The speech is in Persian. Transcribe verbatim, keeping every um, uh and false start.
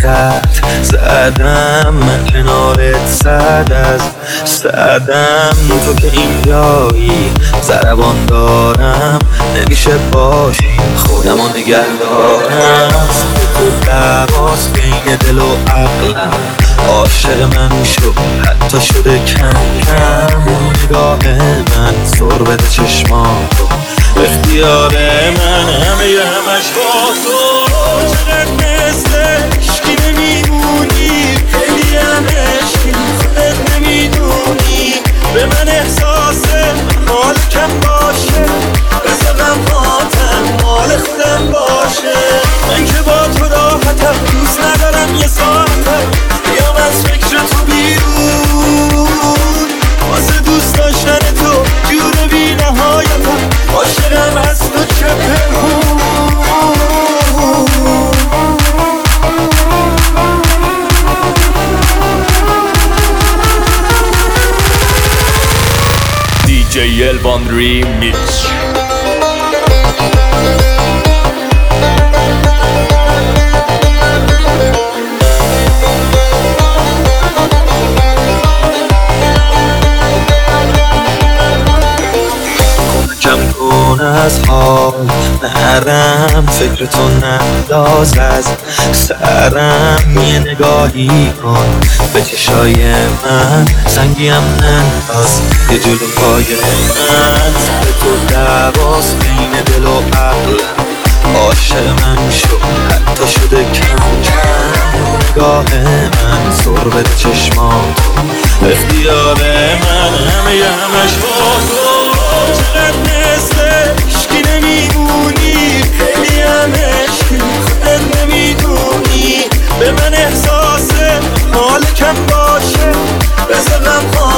خط زدم من کنارت صد از صدم تو که اینجایی ضربان دارم نمیشه باشی خودمو نگه دارم تو دواس بین دل و عقلم عاشق من شو حتی شده کم کم نگاه من سر بده چشماتو اختیار من همه ی همش با تو چقدر مثل عشقی نمیمونی خیلی هم عشقی خودت نمیدونی به من احساس مال کم باشه بذارم فاتم مال خودم باشه من که با تو راحتم دوست ندارم یه ساعتم بیام از فکر تو بیرون واسه دوست داشتن تو جور بی نهایتم عاشقم از تو چه پنهون دی جی الوان ریمیکس. کم کن از حال نرم فکر تو ننداز از سرم یه نگاهی کن به چشای من سنگیم ننداز یه جلو پای من سر تو دواس بین دل و عقلم عاشق من شو حتی شده کم کم نگاه من سر بده چشماتو اختیار من همه ی همش با تو چقدر مثل عشقی نمیمونی خیلی هم عشقی خودت نمیدونی به من احساس مال کم باشه بذارم